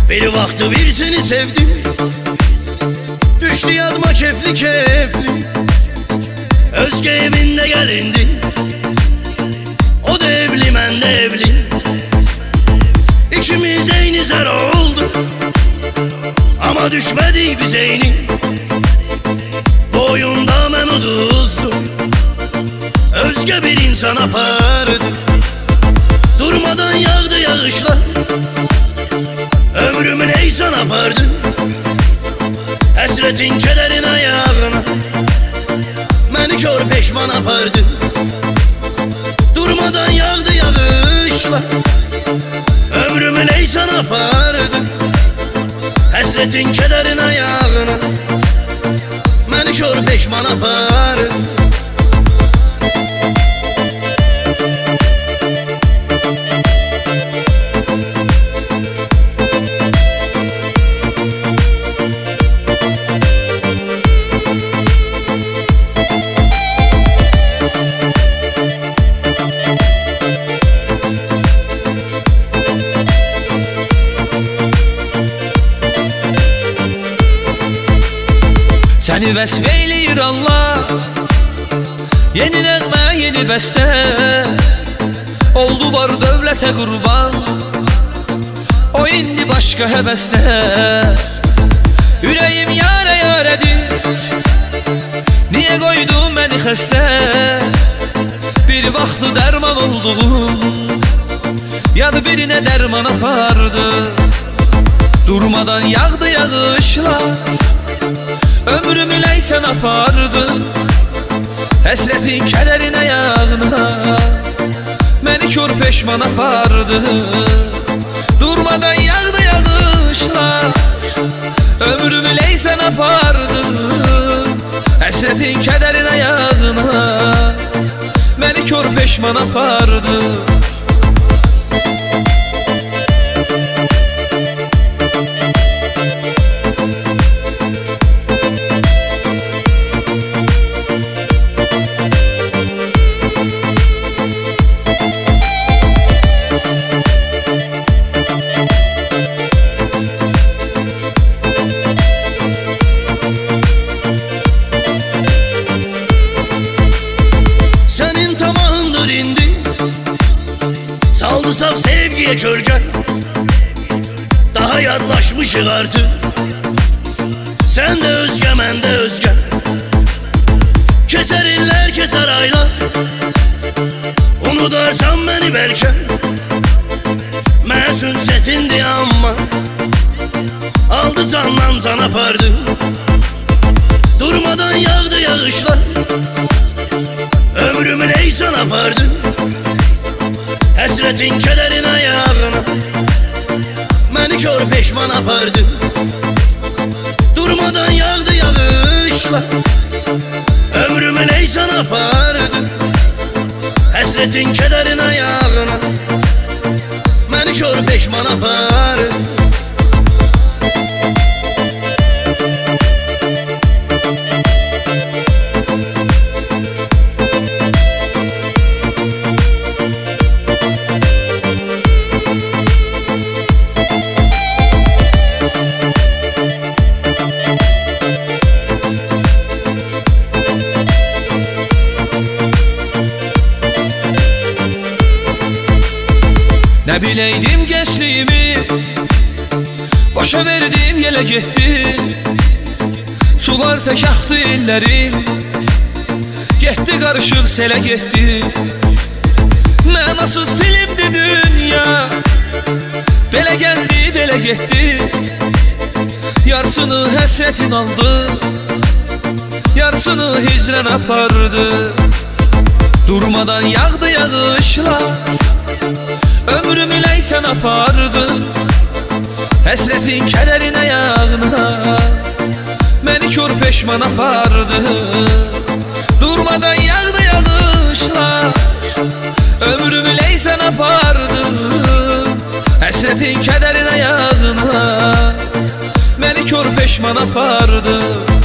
Bir vakti birisini sevdim, düştü yadıma kefli kefli. Özge evinde gelindi, o da evli ben de evli. İkimiz eyni zar oldu, ama düşmedi biz eyni. Boyunda ben uduzdum, Özge bir insan apardı. Durmadan yağdı yağışlar, ömrümün eysan apardı. Hasretin kederin ayağına beni kör peşman apardı. Durmadan yağdı yağışlar, ömrümün eysan apardı. Hasretin kederin ayağına beni kör peşman apardı. Səni vəsf eyləyir Allah, yeni nəğmə, yeni bəstə. Oldu var dövlətə qurban, o indi başqa həvəsdə. Ürəyim yarə yarədir, niyə qoydun məni xəstə? Bir vaxtı dərman olduğum, yadı birinə dərman apardı. Durmadan yağdı yağışlar, ömrümü leysen apardı. Həsrətin kədərin ayağına məni kör peşman apardı. Durmadan yağdı yağışlar, ömrümü leysen apardı. Həsrətin kədərin ayağına məni kör peşman apardı. Saldı saf sevgiye körgen, daha yadlaşmışıq artık. Sen de Özge, mən de Özge. Keser iller, keser aylar, unudarsan beni belki. Məsun çetindi amma aldı candan can apardı. Durmadan yağdı yağışlar, ömrümün eysan apardı. Hasretin kederin ayağına beni kör peşman apardı. Durmadan yağdı yağışlar, ömrümün eysan apardı. Hasretin kederin ayağına beni kör peşman apardı. Nə biləydim gençliğimi, boşa verdim yelə getdi. Sular tək axdı illərim, getdi qarışıb selə getdi. Mənasız filmdi dünya, belə gəldi, belə getdi. Yarısını həsrətin aldı, yarısını hicrən apardı. Durmadan yağdı yağışlar, ömrümü leysen apardı. Həsrətin kədərin ayağına məni kör peşman apardı. Durmadan yağdı yağışlar, ömrümü leysen apardı. Həsrətin kədərin ayağına məni kör peşman apardı.